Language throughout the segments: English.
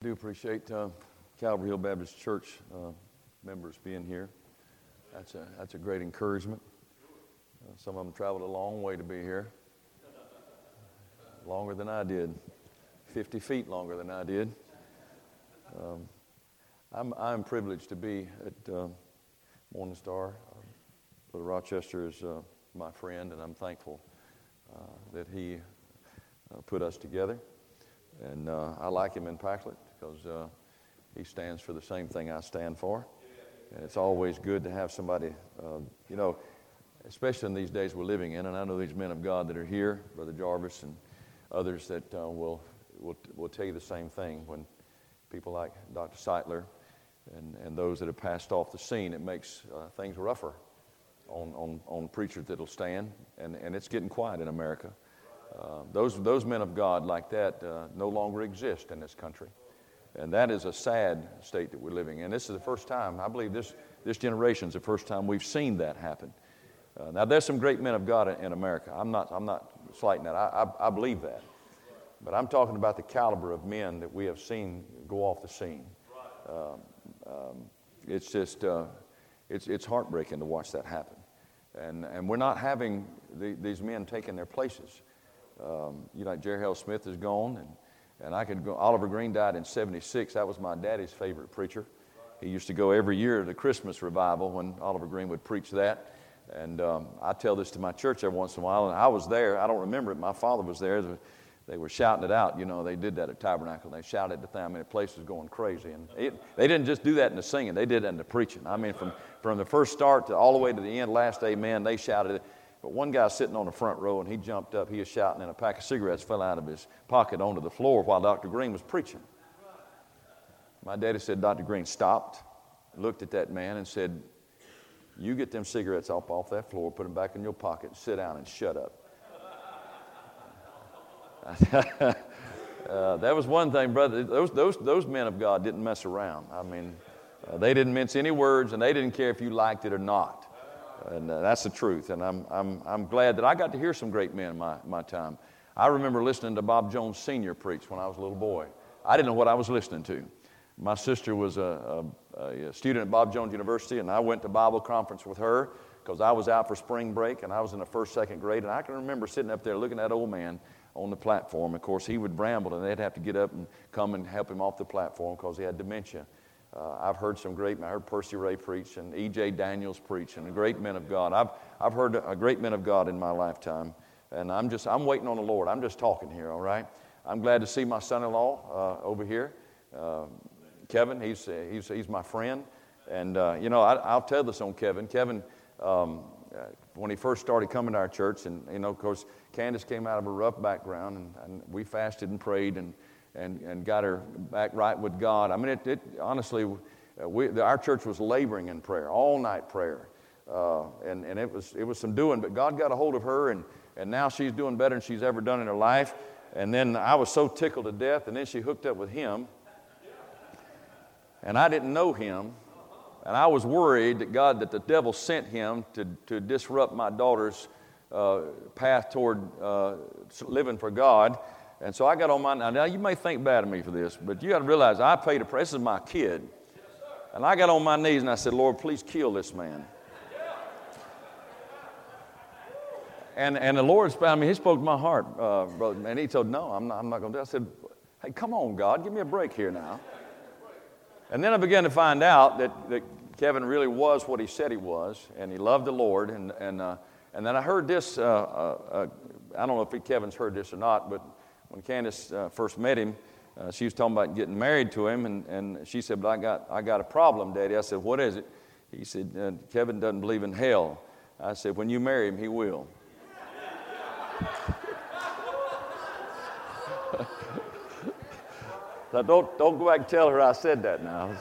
I do appreciate Calvary Hill Baptist Church members being here. That's a great encouragement. Some of them traveled a long way to be here, longer than I did, 50 feet longer than I did. I'm privileged to be at Morning Star. Brother Rochester is my friend, and I'm thankful that he put us together. And I like him in Packlet because he stands for the same thing I stand for. And it's always good to have somebody, especially in these days we're living in. And I know these men of God that are here, Brother Jarvis and others that will tell you the same thing. When people like Dr. Seitler and those that have passed off the scene, it makes things rougher on preachers that'll stand. And it's getting quiet in America. Those men of God like that no longer exist in this country. And that is a sad state that we're living in. This is the first time, I believe this generation is the first time we've seen that happen. Now, there's some great men of God in America. I'm not slighting that. I believe that. But I'm talking about the caliber of men that we have seen go off the scene. It's just, it's heartbreaking to watch that happen. And we're not having these men taking their places. Jerry Hale Smith is gone, and I could go. Oliver Green died in '76. That was my daddy's favorite preacher. He used to go every year to the Christmas revival when Oliver Green would preach that. And I tell this to my church every once in a while, and I was there. I don't remember it. My father was there. They were shouting it out. They did that at Tabernacle. They shouted the thing. I mean, the place was going crazy. And they didn't just do that in the singing. They did it in the preaching. I mean, from the first start to all the way to the end, last amen, they shouted it. But one guy sitting on the front row, and he jumped up. He was shouting, and a pack of cigarettes fell out of his pocket onto the floor while Dr. Green was preaching. My daddy said, Dr. Green stopped, looked at that man, and said, you get them cigarettes off that floor, put them back in your pocket, sit down, and shut up. That was one thing, brother. Those men of God didn't mess around. I mean, they didn't mince any words, and they didn't care if you liked it or not. And that's the truth. And I'm glad that I got to hear some great men in my time. I remember listening to Bob Jones Sr. preach when I was a little boy. I didn't know what I was listening to. My sister was a student at Bob Jones University, and I went to Bible conference with her because I was out for spring break, and I was in the first, second grade. And I can remember sitting up there looking at that old man on the platform. Of course, he would bramble, and they'd have to get up and come and help him off the platform because he had dementia. I've heard some great men. I heard Percy Ray preach and E.J. Daniels preach and great men of God. I've heard a great men of God in my lifetime, and I'm waiting on the Lord. I'm just talking here, all right? I'm glad to see my son-in-law over here, Kevin. He's my friend, and I'll tell this on Kevin. Kevin, when he first started coming to our church, and of course, Candace came out of a rough background, and we fasted and prayed and got her back right with God. I mean, honestly, our church was laboring in prayer, all night prayer, and it was some doing. But God got a hold of her, and now she's doing better than she's ever done in her life. And then I was so tickled to death, and then she hooked up with him, and I didn't know him, and I was worried that the devil sent him to disrupt my daughter's path toward living for God. And so I got on now you may think bad of me for this, but you got to realize I paid a price. This is my kid. And I got on my knees and I said, Lord, please kill this man. And the Lord he spoke to my heart, brother. And he told, no, I'm not going to do it. I said, hey, come on, God, give me a break here now. And then I began to find out that Kevin really was what he said he was, and he loved the Lord. And then I heard this, I don't know if Kevin's heard this or not, but when Candace first met him, she was talking about getting married to him, and she said, but I got a problem, Daddy. I said, what is it? He said, Kevin doesn't believe in hell. I said, when you marry him, he will. Now, don't go back and tell her I said that now.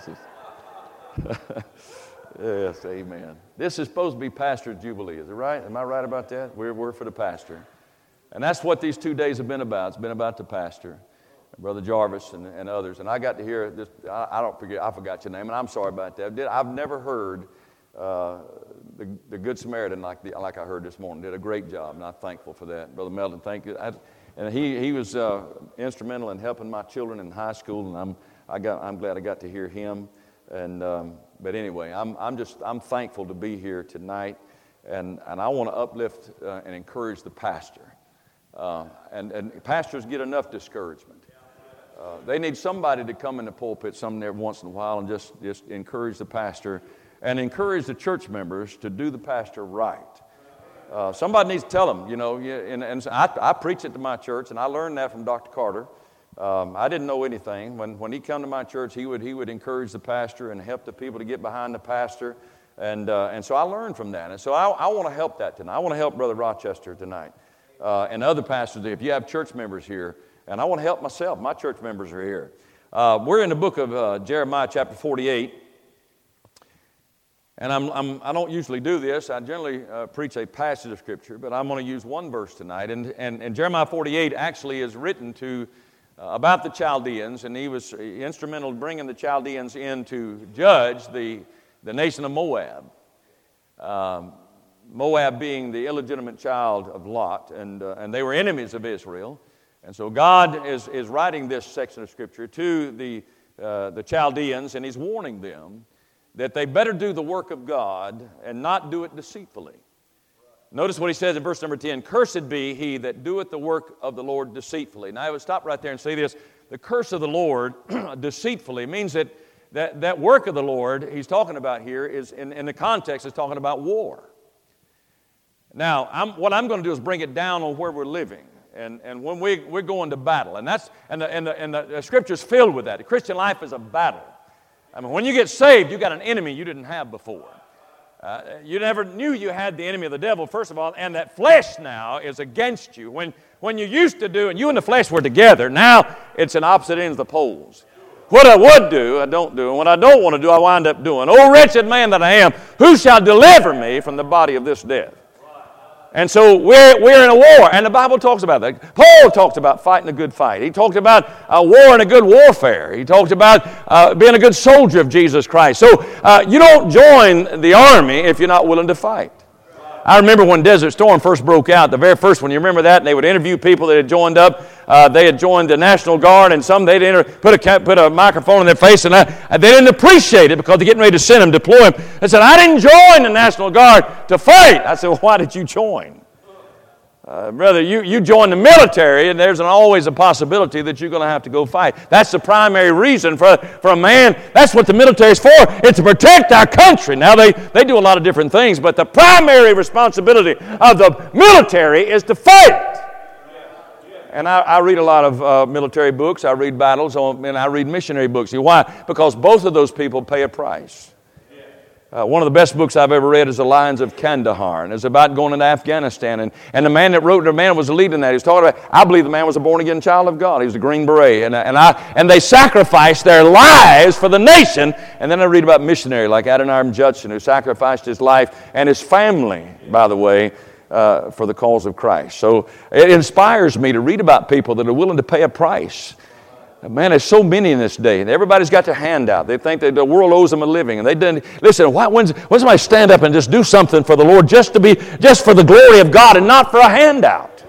Yes, amen. This is supposed to be Pastor Jubilee, is it right? Am I right about that? We're for the pastor. And that's what these 2 days have been about. It's been about the pastor, Brother Jarvis and others. And I got to hear this. I forgot your name, and I'm sorry about that. I've never heard the Good Samaritan like I heard this morning. Did a great job, and I'm thankful for that. Brother Melton, thank you. And he was instrumental in helping my children in high school, and I'm glad I got to hear him. And but anyway, I'm thankful to be here tonight, and I want to uplift and encourage the pastor. And pastors get enough discouragement. They need somebody to come in the pulpit every once in a while and just encourage the pastor and encourage the church members to do the pastor right. Somebody needs to tell them, and I preach it to my church, and I learned that from Dr. Carter. I didn't know anything. When he come to my church, he would encourage the pastor and help the people to get behind the pastor, and so I learned from that. And so I want to help that tonight. I want to help Brother Rochester tonight, and other pastors. If you have church members here, and I want to help myself. My church members are here. We're in the book of Jeremiah, chapter 48. And I don't usually do this. I generally preach a passage of Scripture, but I'm going to use one verse tonight. And Jeremiah 48 actually is written about the Chaldeans, and he was instrumental in bringing the Chaldeans in to judge the nation of Moab. Moab being the illegitimate child of Lot, and they were enemies of Israel. And so God is writing this section of Scripture to the Chaldeans, and he's warning them that they better do the work of God and not do it deceitfully. Notice what he says in verse number 10, "Cursed be he that doeth the work of the Lord deceitfully." Now I would stop right there and say this. The curse of the Lord deceitfully means that work of the Lord he's talking about here is, in the context, is talking about war. Now, what I'm going to do is bring it down on where we're living. And when we're going to battle, and the Scripture's filled with that. The Christian life is a battle. I mean, when you get saved, you got an enemy you didn't have before. You never knew you had the enemy of the devil, first of all, and that flesh now is against you. When you used to do, and you and the flesh were together, now it's in opposite ends of the poles. What I would do, I don't do, and what I don't want to do, I wind up doing. "O wretched man that I am, who shall deliver me from the body of this death?" And so we're in a war, and the Bible talks about that. Paul talks about fighting a good fight. He talked about war and a good warfare. He talked about being a good soldier of Jesus Christ. So you don't join the army if you're not willing to fight. I remember when Desert Storm first broke out, the very first one, you remember that? And they would interview people that had joined up. They had joined the National Guard, and some they'd put a microphone in their face, and they didn't appreciate it because they're getting ready to send them, deploy them. They said, "I didn't join the National Guard to fight." I said, "Well, why did you join?" Brother, you join the military, and there's always a possibility that you're going to have to go fight. That's the primary reason for a man. That's what the military is for. It's to protect our country. Now, they do a lot of different things, but the primary responsibility of the military is to fight. And I read a lot of military books. I read battles, and I read missionary books. Why? Because both of those people pay a price. One of the best books I've ever read is The Lions of Kandahar, and it's about going into Afghanistan. And the man that wrote it, the man was leading that. He was talking about, I believe the man was a born-again child of God. He was a Green Beret. And they sacrificed their lives for the nation. And then I read about missionary like Adoniram Judson, who sacrificed his life and his family, by the way, for the cause of Christ. So it inspires me to read about people that are willing to pay a price. Man, there's so many in this day. Everybody's got their hand out. They think that the world owes them a living. And they didn't. Listen, when's somebody stand up and just do something for the Lord just for the glory of God and not for a handout?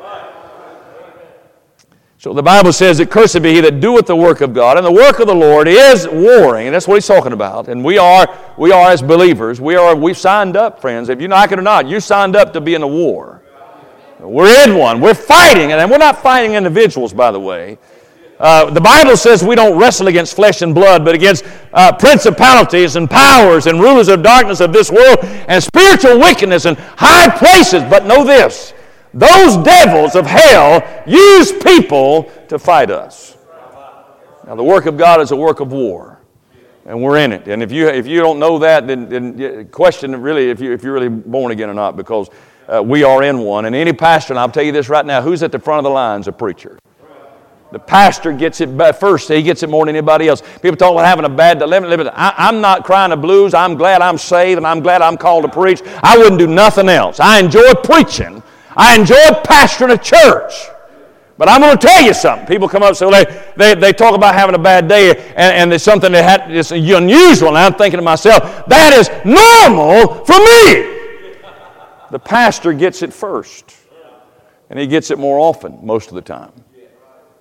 So the Bible says that cursed be he that doeth the work of God, and the work of the Lord is warring, and that's what he's talking about. And we are as believers, we've signed up, friends. If you like it or not, you signed up to be in a war. We're in one. We're fighting, and we're not fighting individuals, by the way. The Bible says we don't wrestle against flesh and blood, but against principalities and powers and rulers of darkness of this world and spiritual wickedness in high places. But know this, those devils of hell use people to fight us. Now, the work of God is a work of war, and we're in it. And if you don't know that, then question really if you're really born again or not, because we are in one. And any pastor, and I'll tell you this right now, who's at the front of the line is a preacher. The pastor gets it first. He gets it more than anybody else. People talk about having a bad day. I'm not crying the blues. I'm glad I'm saved, and I'm glad I'm called to preach. I wouldn't do nothing else. I enjoy preaching. I enjoy pastoring a church. But I'm going to tell you something. People come up and say, they talk about having a bad day, and there's something that's unusual. And I'm thinking to myself, that is normal for me. The pastor gets it first. And he gets it more often most of the time.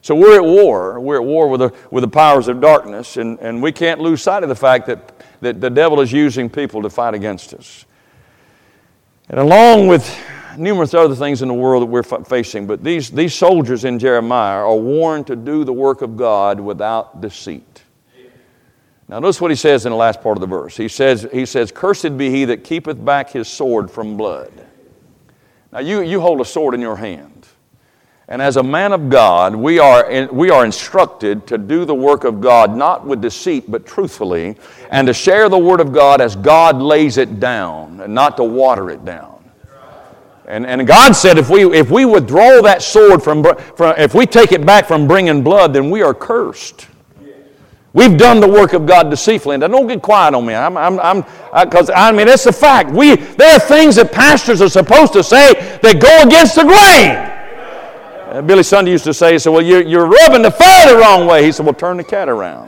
So we're at war. We're at war with the powers of darkness, and we can't lose sight of the fact that the devil is using people to fight against us. And along with numerous other things in the world that we're facing, but these soldiers in Jeremiah are warned to do the work of God without deceit. Now notice what he says in the last part of the verse. He says, "Cursed be he that keepeth back his sword from blood." Now you hold a sword in your hand. And as a man of God, we are instructed to do the work of God not with deceit but truthfully, and to share the Word of God as God lays it down, and not to water it down. And God said if we withdraw that sword if we take it back from bringing blood, then we are cursed. We've done the work of God deceitfully. And don't get quiet on me, because it's a fact. There are things that pastors are supposed to say that go against the grain. Billy Sunday used to say, he said, "Well, you're rubbing the fire the wrong way." He said, "Well, turn the cat around."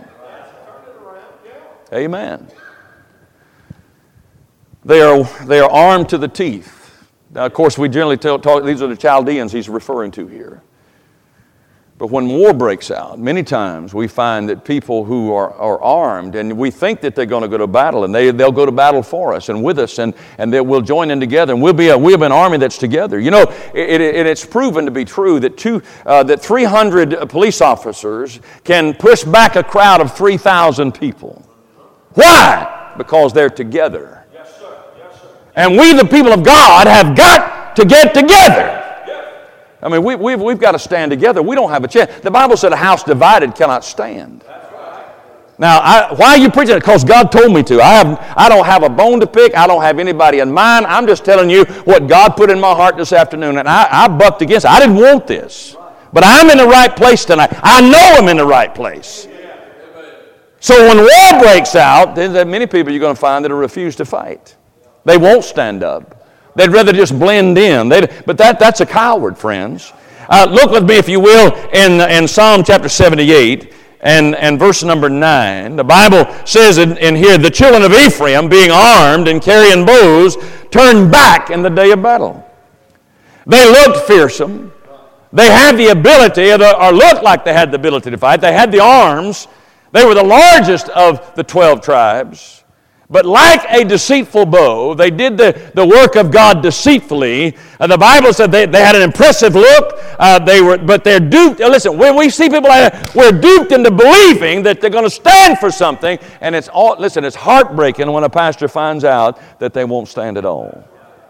Amen. They are armed to the teeth. Now, of course, we generally talk, these are the Chaldeans he's referring to here. But when war breaks out, many times we find that people who are armed, and we think that they're going to go to battle, and they'll go to battle for us and with us, and we'll join in together, and we'll be an army that's together. You know, it's proven to be true that 300 police officers can push back a crowd of 3,000 people. Why? Because they're together. Yes, sir. Yes, sir. And we, the people of God, have got to get together. I mean, we've got to stand together. We don't have a chance. The Bible said a house divided cannot stand. That's right. Now, why are you preaching it? Because God told me to. I don't have a bone to pick. I don't have anybody in mind. I'm just telling you what God put in my heart this afternoon. And I bucked against it. I didn't want this. But I'm in the right place tonight. I know I'm in the right place. So when war breaks out, then there are many people you're going to find that will refuse to fight. They won't stand up. They'd rather just blend in. But that's a coward, friends. Look with me, if you will, in Psalm chapter 78 and verse number 9. The Bible says in here, "The children of Ephraim, being armed and carrying bows, turned back in the day of battle." They looked fearsome. They had the ability, or looked like they had the ability to fight. They had the arms. They were the largest of the 12 tribes. But like a deceitful bow, they did the work of God deceitfully. The Bible said they had an impressive look. But they're duped. Listen, when we see people like that, we're duped into believing that they're going to stand for something. And it's heartbreaking when a pastor finds out that they won't stand at all.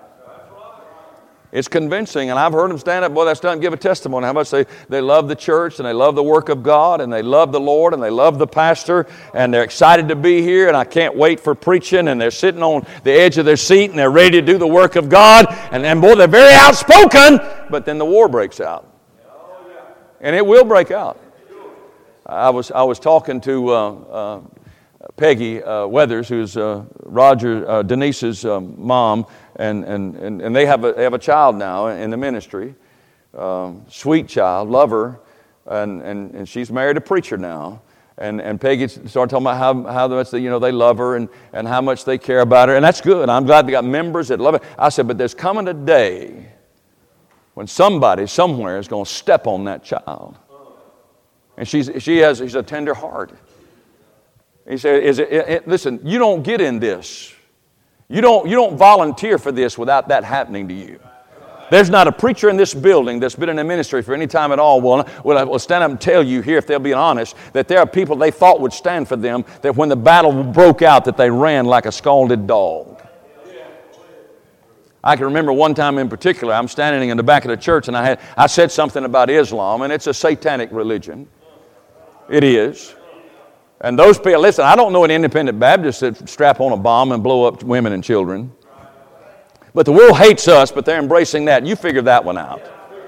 It's convincing, and I've heard them stand up, boy, that's done, give a testimony, how much they love the church, and they love the work of God, and they love the Lord, and they love the pastor, and they're excited to be here, and I can't wait for preaching, and they're sitting on the edge of their seat, and they're ready to do the work of God, and boy, they're very outspoken, but then the war breaks out. And it will break out. I was talking to Peggy Weathers, who's Denise's mom, and they have a child now in the ministry, sweet child, love her, and she's married a preacher now. And Peggy started talking about how much they love her and how much they care about her, and that's good. I'm glad they got members that love it. I said, but there's coming a day when somebody somewhere is going to step on that child, and she's a tender heart. He said, listen, you don't get in this. You don't volunteer for this without that happening to you. There's not a preacher in this building that's been in the ministry for any time at all will stand up and tell you here, if they'll be honest, that there are people they thought would stand for them, that when the battle broke out, that they ran like a scalded dog. I can remember one time in particular, I'm standing in the back of the church, and I said something about Islam, and it's a satanic religion. It is. And those people, listen, I don't know an independent Baptist that strap on a bomb and blow up women and children. But the world hates us, but they're embracing that. You figure that one out.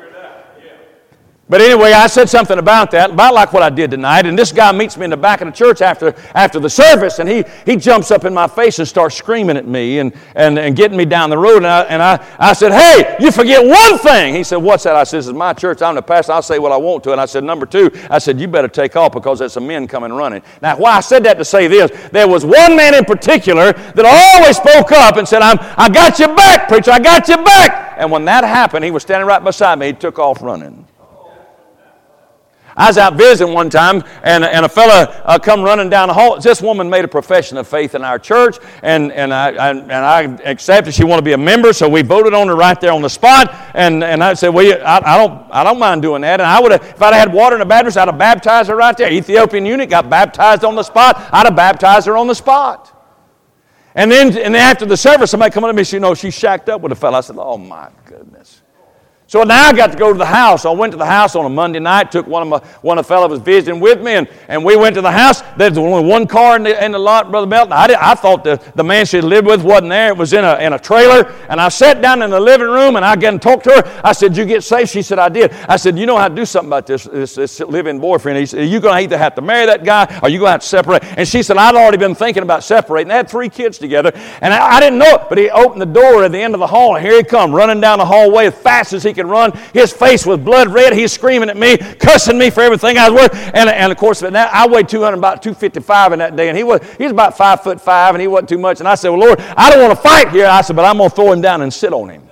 But anyway, I said something about that, about like what I did tonight, and this guy meets me in the back of the church after the service, and he jumps up in my face and starts screaming at me and getting me down the road, and I said, hey, you forget one thing. He said, what's that? I said, this is my church, I'm the pastor, I'll say what I want to. And I said, number two, I said, you better take off because there's some men coming running. Now, why I said that to say this, there was one man in particular that always spoke up and said, I got your back, preacher, I got your back. And when that happened, he was standing right beside me, he took off running. I was out visiting one time, and a fella come running down the hall. This woman made a profession of faith in our church, and I accepted she wanted to be a member, so we voted on her right there on the spot. And I said, well, I don't mind doing that. And I would have, if I'd had water in the baptist, I'd have baptized her right there. Ethiopian eunuch got baptized on the spot. I'd have baptized her on the spot. And then after the service, somebody come up to me and said, she shacked up with a fella. I said, oh my goodness. So now I got to go to the house. I went to the house on a Monday night, took one of the fellows was visiting with me, and we went to the house. There's only one car in the lot, Brother Melton. I thought the man she lived with wasn't there. It was in a trailer. And I sat down in the living room, and I got and talked to her. I said, "Did you get saved?" She said, "I did." I said, "You know how to do something about this live-in boyfriend." He said, "You're going to either have to marry that guy, or you're going to have to separate." And she said, "I'd already been thinking about separating." They had 3 kids together, and I didn't know it, but he opened the door at the end of the hall, and here he come, running down the hallway as fast as he could run. His face was blood red. He's screaming at me, cussing me for everything I was worth. And of course, I weighed about 255 in that day, and he was about 5'5", and he wasn't too much. And I said, "Well, Lord, I don't want to fight here." I said, "But I'm going to throw him down and sit on him."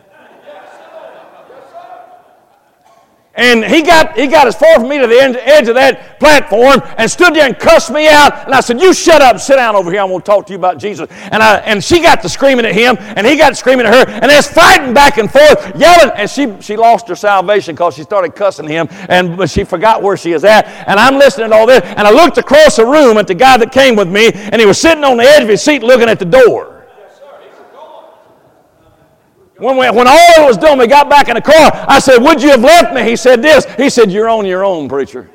And he got as far from me to the edge of that platform and stood there and cussed me out. And I said, "You shut up and sit down over here. I'm going to talk to you about Jesus." And she got to screaming at him, and he got to screaming at her. And there's fighting back and forth, yelling. And she lost her salvation because she started cussing him, but she forgot where she is at. And I'm listening to all this. And I looked across the room at the guy that came with me, and he was sitting on the edge of his seat looking at the door. When all was done, we got back in the car. I said, "Would you have left me?" He said this. He said, "You're on your own, preacher.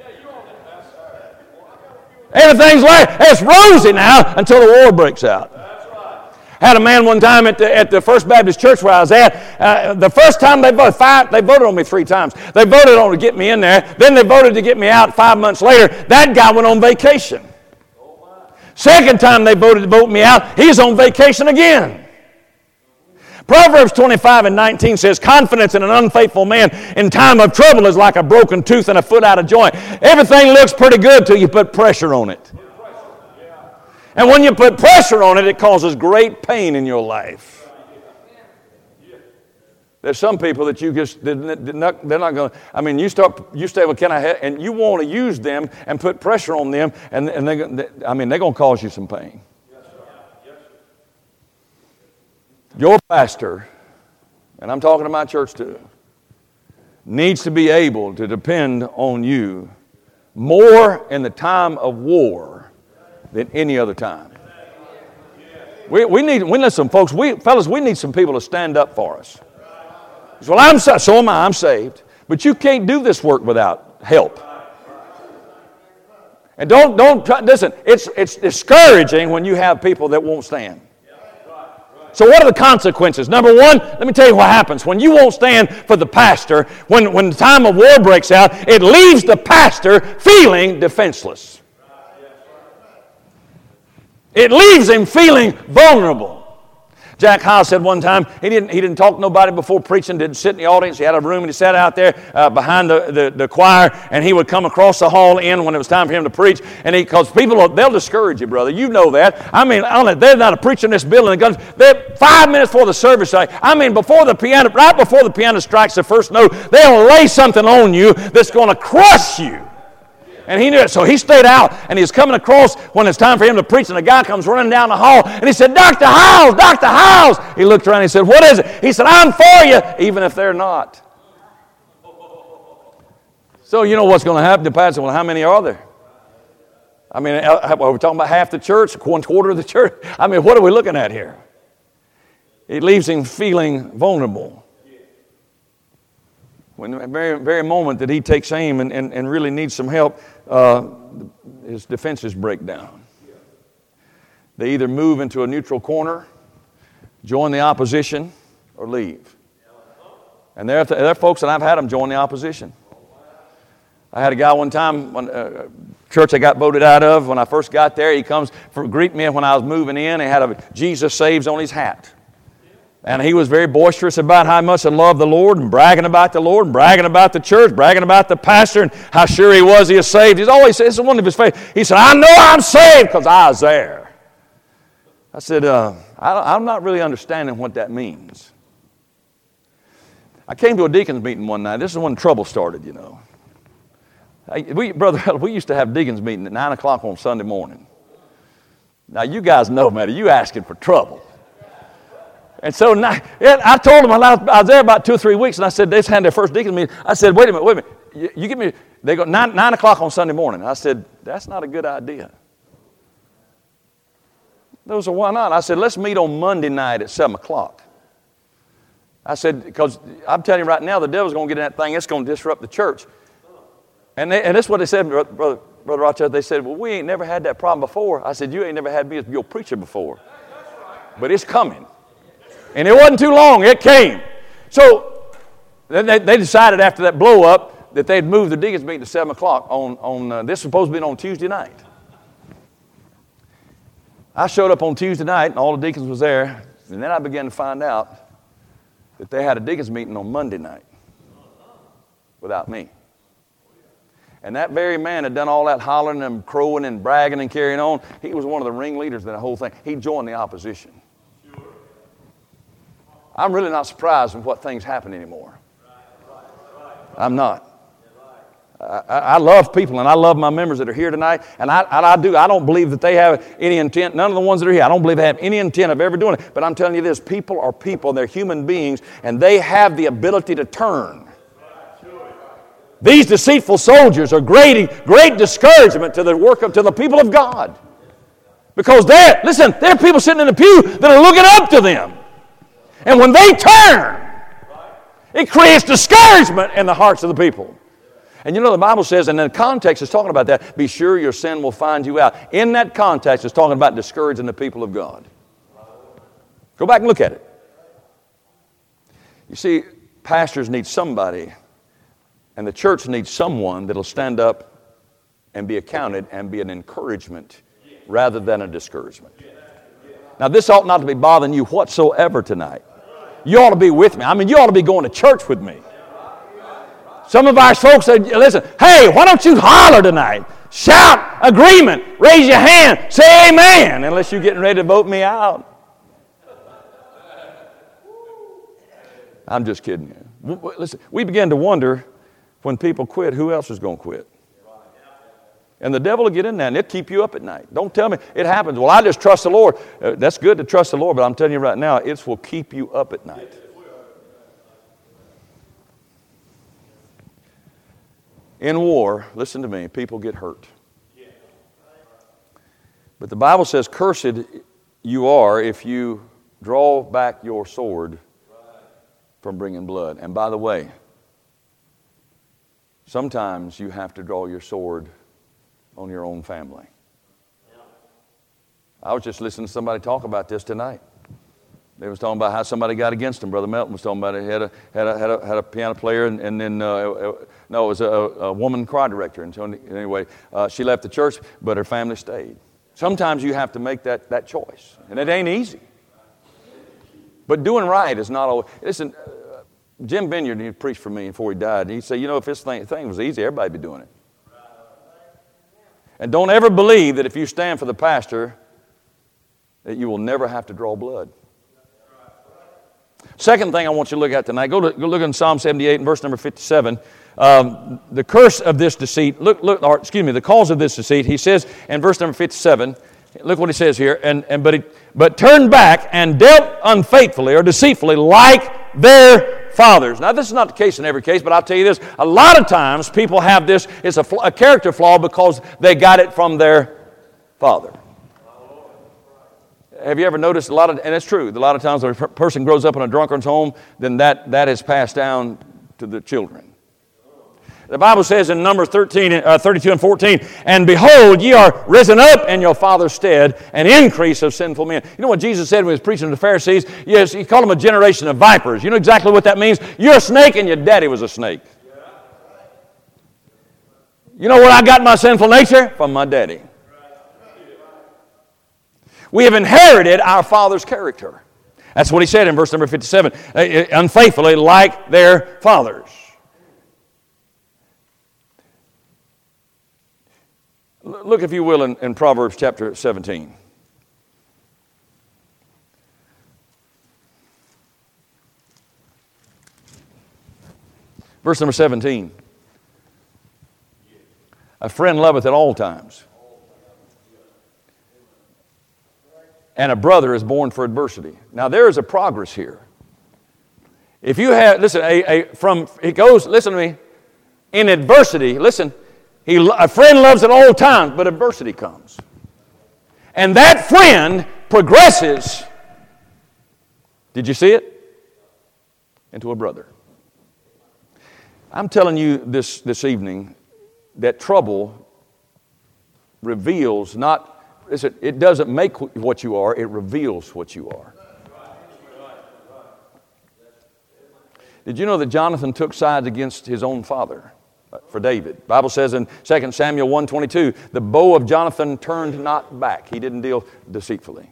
Everything's it's rosy now until the war breaks out." Had a man one time at the First Baptist Church where I was at. The first time they voted on me 3 times. They voted on to get me in there. Then they voted to get me out 5 months later. That guy went on vacation. Second time they voted to vote me out, he's on vacation again. Proverbs 25:19 says, "Confidence in an unfaithful man in time of trouble is like a broken tooth and a foot out of joint." Everything looks pretty good till you put pressure on it. And when you put pressure on it, it causes great pain in your life. There's some people that they're not going to, you say, "Well, can I have," and you want to use them and put pressure on them, and they're going to cause you some pain. Your pastor, and I'm talking to my church too, needs to be able to depend on you more in the time of war than any other time. We need some folks. Fellas, we need some people to stand up for us. Well, so am I. I'm saved, but you can't do this work without help. And don't try. Listen. It's discouraging when you have people that won't stand. So what are the consequences? Number one, let me tell you what happens. When you won't stand for the pastor, when the time of war breaks out, it leaves the pastor feeling defenseless. It leaves him feeling vulnerable. Jack Hyles said one time, he didn't talk to nobody before preaching, didn't sit in the audience. He had a room and he sat out there behind the choir, and he would come across the hall in when it was time for him to preach. And because people, they'll discourage you, brother. You know that. They're not a preacher in this building. They're 5 minutes before the service. Before the piano strikes the first note, they'll lay something on you that's going to crush you. And he knew it, so he stayed out, and he was coming across when it's time for him to preach, and a guy comes running down the hall, and he said, "Dr. Hyles, Dr. Hyles." He looked around and he said, "What is it?" He said, "I'm for you, even if they're not." So you know what's going to happen? The pastor said, "Well, how many are there?" Are we talking about half the church, 1/4 of the church? What are we looking at here? It leaves him feeling vulnerable. When the very, very moment that he takes aim and really needs some help, his defenses break down. They either move into a neutral corner, join the opposition, or leave. And there are folks, and I've had them join the opposition. I had a guy one time, church I got voted out of, when I first got there, he comes to greet me when I was moving in. He had a Jesus Saves on his hat. And he was very boisterous about how much I loved the Lord, and bragging about the Lord, and bragging about the church, bragging about the pastor, and how sure he was saved. He's always said, it's one of his faith. He said, "I know I'm saved because I was there." I said, I'm not really understanding what that means. I came to a deacon's meeting one night. This is when trouble started, Brother, we used to have deacons meeting at 9 o'clock on Sunday morning. Now, you guys know, man, you asking for trouble. And so I told them, I was there about 2 or 3 weeks, and I said, they just had their first deacons meeting. I said, wait a minute. You give me, they go, 9 o'clock on Sunday morning. I said, that's not a good idea. They said, why not? I said, let's meet on Monday night at 7 o'clock. I said, because I'm telling you right now, the devil's going to get in that thing. It's going to disrupt the church. And that's what they said, Brother Rochester. They said, well, we ain't never had that problem before. I said, you ain't never had me as your preacher before. But it's coming. And it wasn't too long. It came. So they decided after that blow up that they'd move the deacons meeting to 7 o'clock on this was supposed to be on Tuesday night. I showed up on Tuesday night, and all the deacons was there. And then I began to find out that they had a deacons meeting on Monday night without me. And that very man had done all that hollering and crowing and bragging and carrying on. He was one of the ringleaders in the whole thing. He joined the opposition. I'm really not surprised when what things happen anymore. I'm not. I love people, and I love my members that are here tonight, and I do. I don't believe that they have any intent, none of the ones that are here, I don't believe they have any intent of ever doing it. But I'm telling you this, people are people, they're human beings, and they have the ability to turn. These deceitful soldiers are great discouragement to the work to the people of God. Because there are people sitting in the pew that are looking up to them. And when they turn, it creates discouragement in the hearts of the people. And you know the Bible says, and in the context is talking about that, be sure your sin will find you out. In that context it's talking about discouraging the people of God. Go back and look at it. You see, pastors need somebody, and the church needs someone that'll stand up and be accounted and be an encouragement rather than a discouragement. Now this ought not to be bothering you whatsoever tonight. You ought to be with me. I mean, you ought to be going to church with me. Some of our folks say, listen, hey, why don't you holler tonight? Shout, agreement, raise your hand, say amen, unless you're getting ready to vote me out. I'm just kidding you. Listen, we begin to wonder when people quit, who else is going to quit? And the devil will get in there and it'll keep you up at night. Don't tell me it happens. Well, I just trust the Lord. That's good to trust the Lord, but I'm telling you right now, it will keep you up at night. In war, listen to me, people get hurt. But the Bible says, cursed you are if you draw back your sword from bringing blood. And by the way, sometimes you have to draw your sword on your own family. I was just listening to somebody talk about this tonight. They was talking about how somebody got against him. Brother Melton was talking about it. He had a piano player, and then it was a woman choir director. And so anyway, she left the church, but her family stayed. Sometimes you have to make that choice, and it ain't easy. But doing right is not always. Listen, Jim Binyard, he preached for me before he died. And he said, if this thing was easy, everybody'd be doing it. And don't ever believe that if you stand for the pastor, that you will never have to draw blood. Second thing I want you to look at tonight, go look in Psalm 78 and verse number 57. The curse of this deceit, the cause of this deceit, he says in verse number 57, look what he says here, but turned back and dealt unfaithfully or deceitfully like their fathers. Now this is not the case in every case, but I'll tell you this, a lot of times people have this, it's a character flaw because they got it from their father. Have you ever noticed and it's true, a lot of times when a person grows up in a drunkard's home, then that is passed down to the children. The Bible says in Numbers 32 and 14, and behold, ye are risen up in your father's stead, an increase of sinful men. You know what Jesus said when he was preaching to the Pharisees? Yes, he called them a generation of vipers. You know exactly what that means? You're a snake and your daddy was a snake. You know where I got my sinful nature? From my daddy. We have inherited our father's character. That's what he said in verse number 57. Unfaithfully like their fathers. Look, if you will, in Proverbs chapter 17. Verse number 17. A friend loveth at all times. And a brother is born for adversity. Now there is a progress here. If you have, listen, it goes, listen to me, in adversity, listen, a friend loves at all times, but adversity comes. And that friend progresses, did you see it? Into a brother. I'm telling you this evening that trouble reveals not, listen, it doesn't make what you are, it reveals what you are. Did you know that Jonathan took sides against his own father for David? The Bible says in 2 Samuel 1:22, the bow of Jonathan turned not back. He didn't deal deceitfully.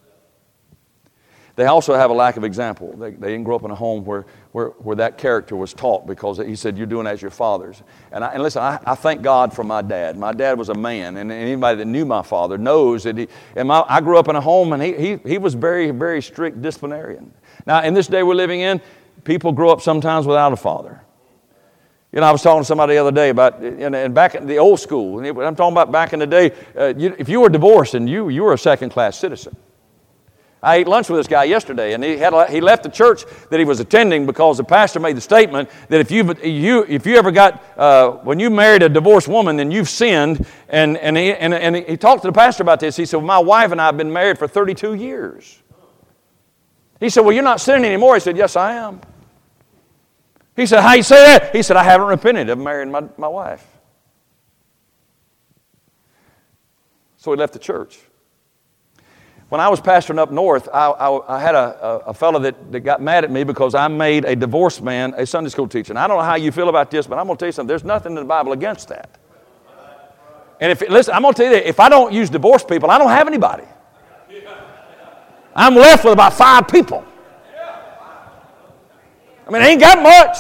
They also have a lack of example. They didn't grow up in a home where that character was taught, because he said, you're doing as your fathers. And listen, I thank God for my dad. My dad was a man, and anybody that knew my father knows that I grew up in a home, and he was very, very strict disciplinarian. Now, in this day we're living in, people grow up sometimes without a father. You know, I was talking to somebody the other day about, and back in the old school, I'm talking about back in the day, if you were divorced, and you were a second-class citizen. I ate lunch with this guy yesterday, and he left the church that he was attending because the pastor made the statement that if you ever got, when you married a divorced woman, then you've sinned. And he talked to the pastor about this. He said, well, my wife and I have been married for 32 years. He said, well, you're not sinning anymore. He said, yes, I am. He said, how you say that? He said, I haven't repented of marrying my wife. So he left the church. When I was pastoring up north, I had a fellow that got mad at me because I made a divorced man a Sunday school teacher. And I don't know how you feel about this, but I'm going to tell you something. There's nothing in the Bible against that. And listen, I'm going to tell you that if I don't use divorced people, I don't have anybody. I'm left with about 5 people. I mean, I ain't got much.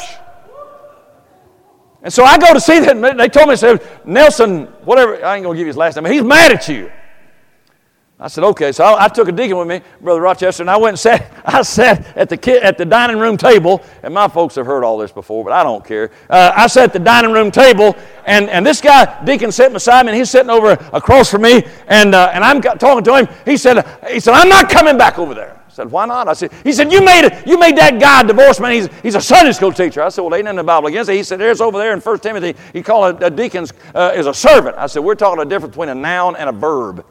And so I go to see them. They told me, they said, Nelson, whatever, I ain't going to give you his last name, he's mad at you. I said, okay. So I took a deacon with me, Brother Rochester, and I went and sat at the dining room table, and my folks have heard all this before, but I don't care. I sat at the dining room table, and this guy, deacon, sitting beside me, and he's sitting over across from me, and I'm talking to him. He said, I'm not coming back over there. I said, why not? He said, you made that guy a divorced man. He's a Sunday school teacher. I said, well, ain't nothing in the Bible against it. He said, there's over there in 1 Timothy, he called a deacon is a servant. I said, we're talking a difference between a noun and a verb.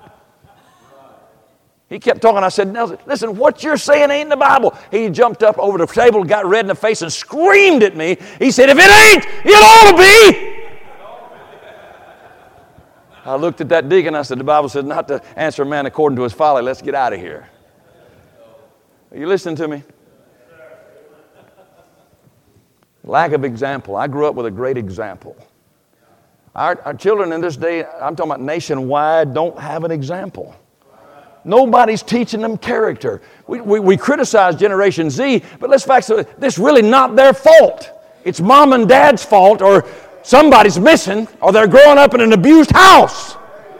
He kept talking. I said, Nelson, listen, what you're saying ain't in the Bible. He jumped up over the table, got red in the face, and screamed at me. He said, if it ain't, it ought to be. I looked at that deacon. I said, the Bible says not to answer a man according to his folly. Let's get out of here. Are you listening to me? Lack of example. I grew up with a great example. Our children in this day, I'm talking about nationwide, don't have an example. Nobody's teaching them character. We criticize Generation Z, but let's face it, this is really not their fault. It's mom and dad's fault, or somebody's missing, or they're growing up in an abused house.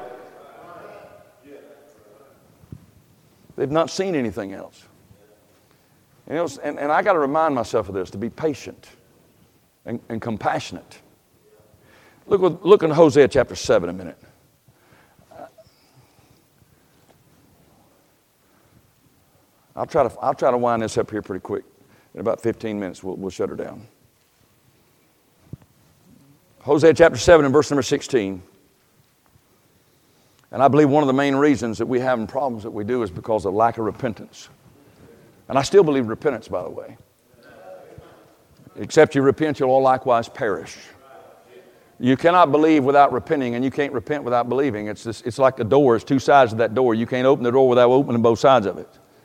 They've not seen anything else. And I got to remind myself of this, to be patient and compassionate. Look in Hosea chapter 7 a minute. I'll try to wind this up here pretty quick. In about 15 minutes, we'll shut her down. Hosea chapter 7 and verse number 16. And I believe one of the main reasons that we have problems that we do is because of lack of repentance. And I still believe repentance, by the way. Except you repent, you'll all likewise perish. You cannot believe without repenting, and you can't repent without believing. It's like a door. It's 2 sides of that door. You can't open the door without opening both sides of it.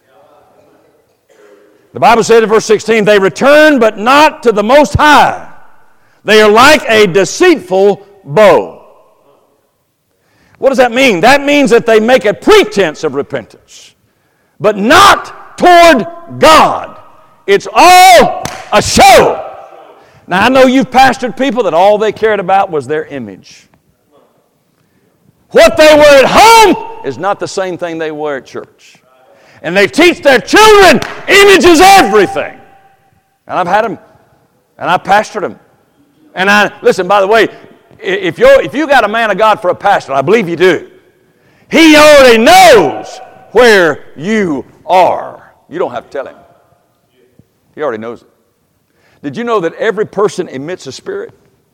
The Bible said in verse 16, they return but not to the Most High. They are like a deceitful bow. What does that mean? That means that they make a pretense of repentance, but not toward God. It's all a show. Now, I know you've pastored people that all they cared about was their image. What they were at home is not the same thing they were at church. And they teach their children image is everything. And I've had them. And I pastored them. And listen, by the way, if you got a man of God for a pastor, I believe you do, he already knows where you are. You don't have to tell him. He already knows it. Did you know that every person emits a spirit?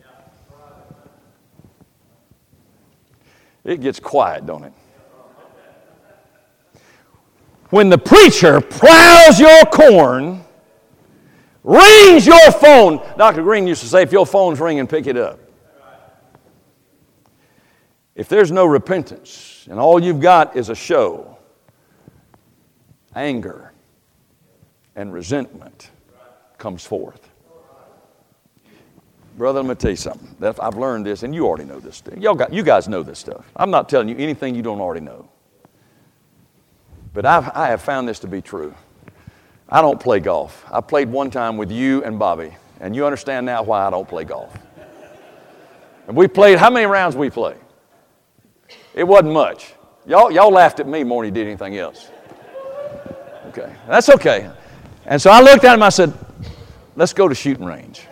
It gets quiet, don't it? When the preacher plows your corn, rings your phone. Dr. Green used to say, if your phone's ringing, pick it up. If there's no repentance and all you've got is a show, anger and resentment comes forth. Brother, let me tell you something. I've learned this, and you already know this. You guys know this stuff. I'm not telling you anything you don't already know. But I have found this to be true. I don't play golf. I played one time with you and Bobby, and you understand now why I don't play golf. And we played, how many rounds we played? It wasn't much. Y'all laughed at me more than you did anything else. Okay, that's okay. And so I looked at him, I said, let's go to shooting range.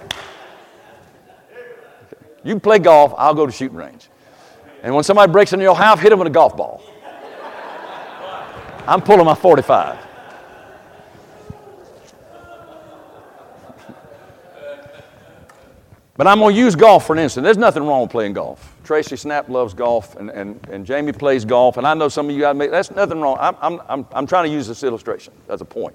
Okay. You can play golf, I'll go to shooting range. And when somebody breaks into your house, hit them with a golf ball. I'm pulling my 45. But I'm going to use golf for an instance. There's nothing wrong with playing golf. Tracy Snap loves golf, and Jamie plays golf, and I know some of you guys make, that's nothing wrong. I'm trying to use this illustration as a point.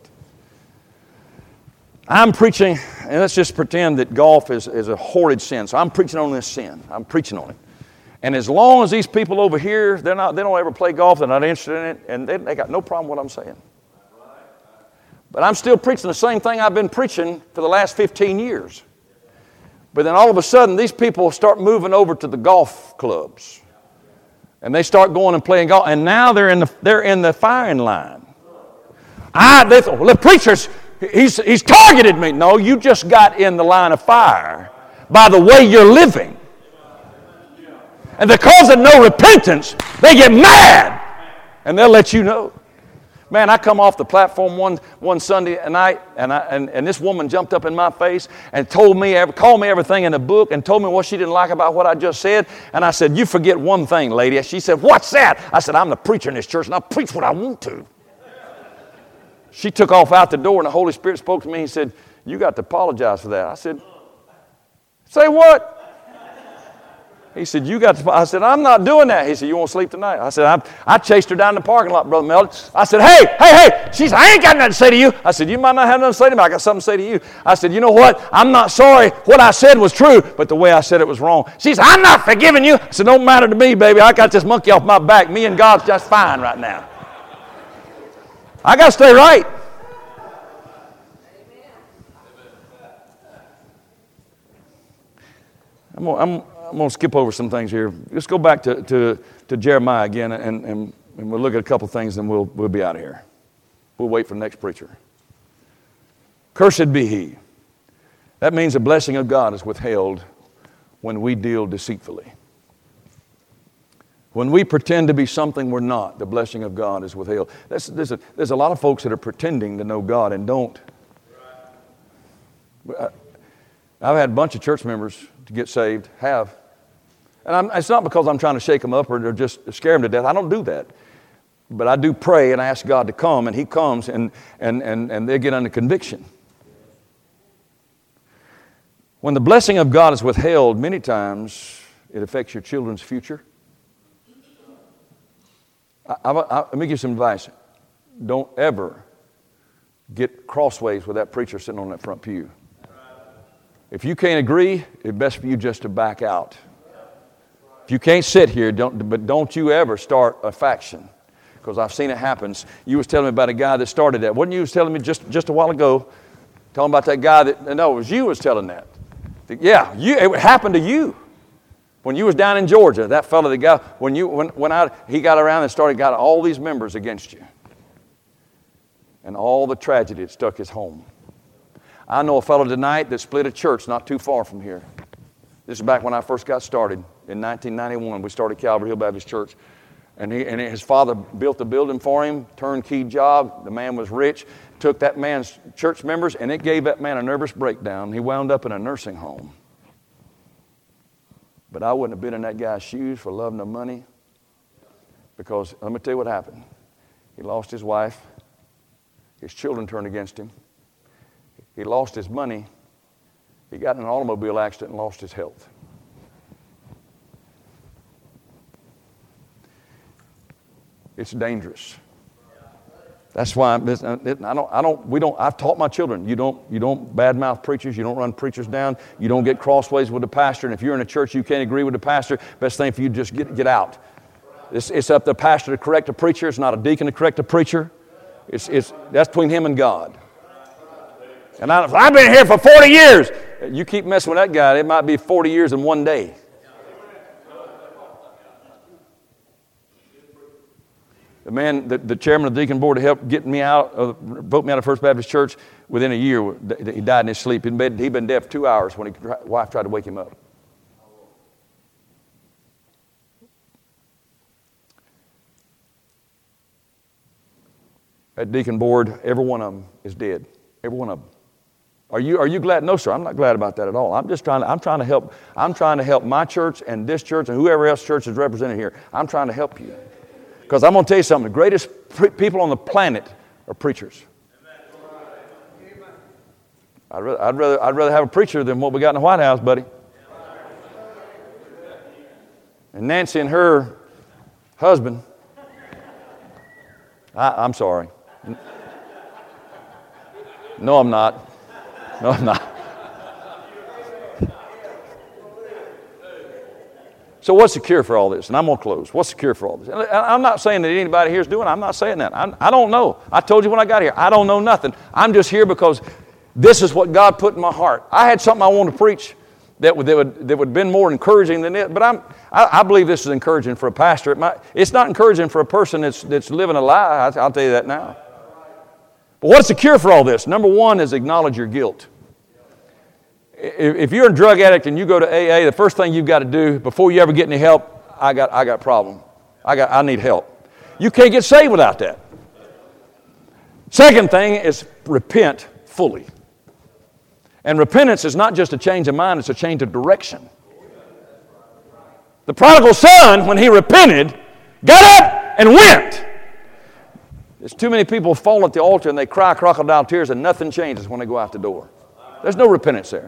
I'm preaching, and let's just pretend that golf is a horrid sin. So I'm preaching on this sin. I'm preaching on it. And as long as these people over here, they don't ever play golf, they're not interested in it, and they got no problem with what I'm saying. But I'm still preaching the same thing I've been preaching for the last 15 years. But then all of a sudden, these people start moving over to the golf clubs. And they start going and playing golf. And now they're in the firing line. The preacher's, he's targeted me. No, you just got in the line of fire by the way you're living. And because of no repentance, they get mad. And they'll let you know. Man, I come off the platform one Sunday night, and this woman jumped up in my face and called me everything in the book and told me what she didn't like about what I just said. And I said, you forget one thing, lady. She said, what's that? I said, I'm the preacher in this church, and I preach what I want to. She took off out the door, and the Holy Spirit spoke to me. He said, you got to apologize for that. I said, say what? He said, I said, I'm not doing that. He said, you want to sleep tonight? I said, I chased her down in the parking lot, Brother Melton. I said, hey. She said, I ain't got nothing to say to you. I said, you might not have nothing to say to me. I got something to say to you. I said, you know what? I'm not sorry. What I said was true, but the way I said it was wrong. She said, I'm not forgiving you. I said, don't matter to me, baby. I got this monkey off my back. Me and God's just fine right now. I got to stay right. I'm going to skip over some things here. Let's go back to Jeremiah again, and we'll look at a couple things, and we'll be out of here. We'll wait for the next preacher. Cursed be he. That means the blessing of God is withheld when we deal deceitfully. When we pretend to be something we're not, the blessing of God is withheld. There's a lot of folks that are pretending to know God and don't. I've had a bunch of church members to get saved, and it's not because I'm trying to shake them up or just scare them to death. I don't do that. But I do pray and ask God to come, and He comes, and they get under conviction. When the blessing of God is withheld, many times it affects your children's future. Let me give you some advice. Don't ever get crossways with that preacher sitting on that front pew. If you can't agree, it's best for you just to back out. If you can't sit here, don't you ever start a faction, because I've seen it happen. You was telling me about a guy that started that. Wasn't you was telling me just a while ago, talking about that guy no, it was you was telling that. Yeah, it happened to you. When you was down in Georgia, that fellow, the guy, he got around and got all these members against you. And all the tragedy that stuck his home. I know a fellow tonight that split a church not too far from here. This is back when I first got started. In 1991, we started Calvary Hill Baptist Church. And his father built the building for him, turnkey job. The man was rich. Took that man's church members, and it gave that man a nervous breakdown. He wound up in a nursing home. But I wouldn't have been in that guy's shoes for loving the money, because let me tell you what happened. He lost his wife. His children turned against him. He lost his money. He got in an automobile accident and lost his health. It's dangerous. That's why I've taught my children, you don't badmouth preachers, you don't run preachers down, you don't get crossways with the pastor, and if you're in a church you can't agree with the pastor, best thing for you to just get out. It's up to the pastor to correct a preacher, it's not a deacon to correct a preacher. That's between him and God. And I've been here for 40 years. You keep messing with that guy, it might be 40 years in one day. The man, the chairman of the deacon board, helped get me vote me out of First Baptist Church within a year. He died in his sleep. He'd been dead for 2 hours when his wife tried to wake him up. That deacon board, every one of them is dead. Every one of them. Are you glad? No, sir. I'm not glad about that at all. I'm trying to help my church and this church and whoever else church is represented here. I'm trying to help you. Because I'm going to tell you something. The greatest people on the planet are preachers. I'd rather have a preacher than what we got in the White House, buddy. And Nancy and her husband, I'm sorry. No, I'm not. No, I'm not. So what's the cure for all this? And I'm going to close. What's the cure for all this? And I'm not saying that anybody here is doing it. I'm not saying that. I don't know. I told you when I got here, I don't know nothing. I'm just here because this is what God put in my heart. I had something I wanted to preach that would have been more encouraging than it. But I believe this is encouraging for a pastor. It's not encouraging for a person that's living a lie. I'll tell you that now. But what's the cure for all this? Number one is acknowledge your guilt. If you're a drug addict and you go to AA, the first thing you've got to do before you ever get any help, I got a problem. I need help. You can't get saved without that. Second thing is repent fully. And repentance is not just a change of mind, it's a change of direction. The prodigal son, when he repented, got up and went. There's too many people fall at the altar and they cry crocodile tears and nothing changes when they go out the door. There's no repentance there.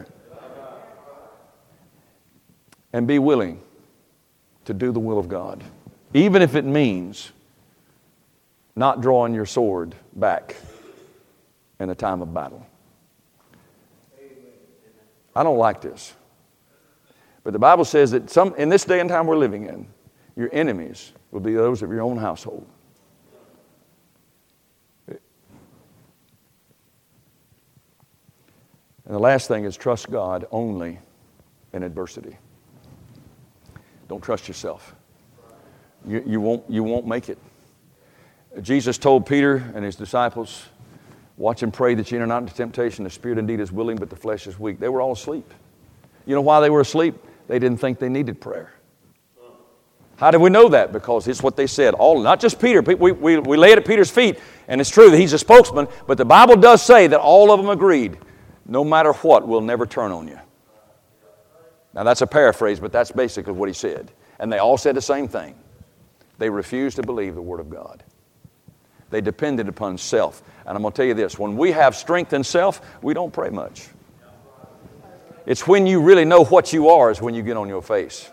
And be willing to do the will of God, even if it means not drawing your sword back in a time of battle. I don't like this. But the Bible says that in this day and time we're living in, your enemies will be those of your own household. And the last thing is trust God only in adversity. Don't trust yourself. You won't make it. Jesus told Peter and his disciples, watch and pray that you enter not into temptation. The spirit indeed is willing, but the flesh is weak. They were all asleep. You know why they were asleep? They didn't think they needed prayer. How did we know that? Because it's what they said. Not just Peter. We lay it at Peter's feet, and it's true that he's a spokesman, but the Bible does say that all of them agreed, no matter what, we'll never turn on you. Now that's a paraphrase, but that's basically what he said. And they all said the same thing. They refused to believe the Word of God. They depended upon self. And I'm going to tell you this, when we have strength in self, we don't pray much. It's when you really know what you are is when you get on your face.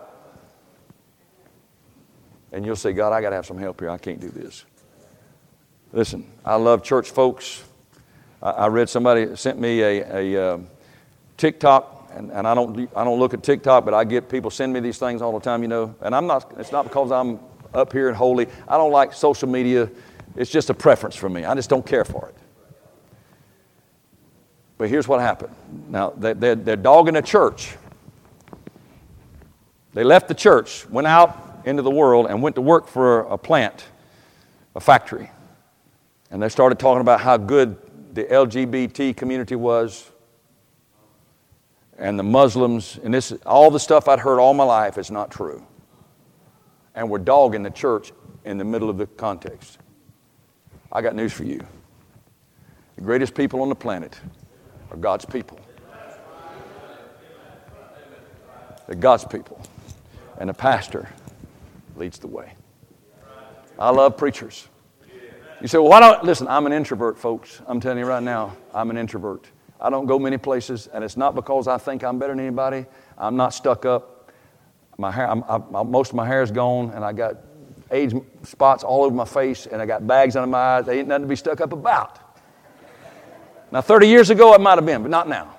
And you'll say, God, I got to have some help here. I can't do this. Listen, I love church folks. I read somebody sent me a TikTok, and I don't look at TikTok, but I get people send me these things all the time, you know. And it's not because I'm up here and holy. I don't like social media. It's just a preference for me. I just don't care for it. But here's what happened. Now, they're dogging a church. They left the church, went out into the world, and went to work for a plant, a factory. And they started talking about how good the LGBT community was, and the Muslims, and all the stuff I'd heard all my life is not true. And we're dogging the church in the middle of the context. I got news for you. The greatest people on the planet are God's people. They're God's people. And the pastor leads the way. I love preachers. You say, well, why don't, listen, I'm an introvert, folks. I'm telling you right now, I'm an introvert. I don't go many places, and it's not because I think I'm better than anybody. I'm not stuck up. My hair, most of my hair is gone, and I got age spots all over my face, and I got bags under my eyes. They ain't nothing to be stuck up about. Now, 30 years ago, it might have been, but not now.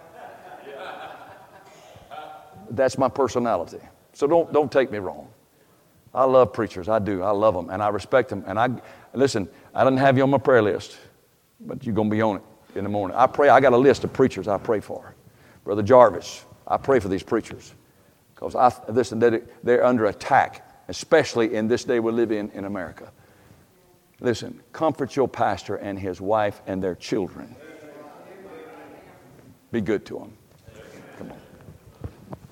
That's my personality. So don't take me wrong. I love preachers. I do. I love them, and I respect them. And listen, I didn't have you on my prayer list, but you're going to be on it in the morning. I pray. I got a list of preachers I pray for. Brother Jarvis, I pray for these preachers because they're under attack, especially in this day we live in America. Listen, comfort your pastor and his wife and their children. Be good to them.